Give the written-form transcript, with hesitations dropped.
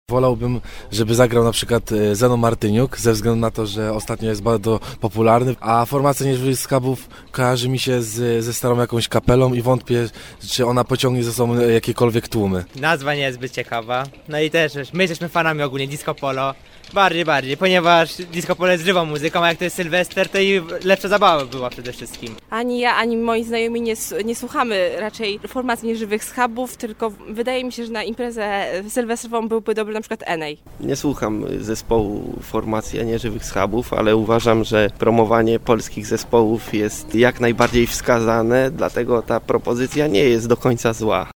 Wolałbym, żeby zagrał na przykład Zenon Martyniuk, ze względu na to, że ostatnio jest bardzo popularny, a formacja Nieżywych Schabów kojarzy mi się ze starą jakąś kapelą i wątpię, czy ona pociągnie ze sobą jakiekolwiek tłumy. Nazwa nie jest zbyt ciekawa, no i też my jesteśmy fanami ogólnie disco polo, bardziej, ponieważ disco polo jest żywą muzyką, a jak to jest Sylwester, to i lepsza zabawa była przede wszystkim. Ani ja, ani moi znajomi nie słuchamy raczej formacji Nieżywych Schabów, tylko wydaje mi się, że na imprezę sylwestrową byłby dobry na przykład Enej. Nie słucham zespołu formacji Nieżywych Schabów, ale uważam, że promowanie polskich zespołów jest jak najbardziej wskazane, dlatego ta propozycja nie jest do końca zła.